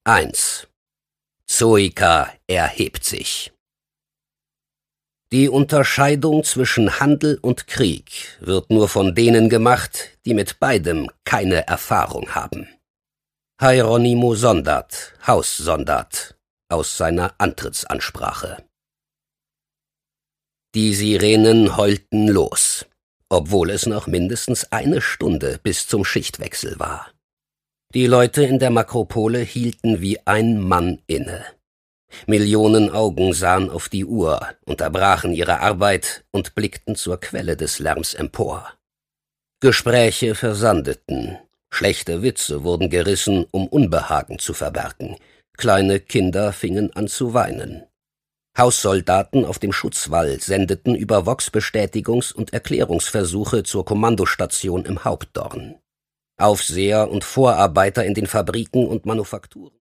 1. Zoika erhebt sich. Die Unterscheidung zwischen Handel und Krieg wird nur von denen gemacht, die mit beidem keine Erfahrung haben. Hieronymo Sondert, Haus Sondert, aus seiner Antrittsansprache. Die Sirenen heulten los, obwohl es noch mindestens eine Stunde bis zum Schichtwechsel war. Die Leute in der Makropole hielten wie ein Mann inne. Millionen Augen sahen auf die Uhr, unterbrachen ihre Arbeit und blickten zur Quelle des Lärms empor. Gespräche versandeten, schlechte Witze wurden gerissen, um Unbehagen zu verbergen, kleine Kinder fingen an zu weinen. Haussoldaten auf dem Schutzwall sendeten über Vox Bestätigungs- und Erklärungsversuche zur Kommandostation im Hauptdorn. Aufseher und Vorarbeiter in den Fabriken und Manufakturen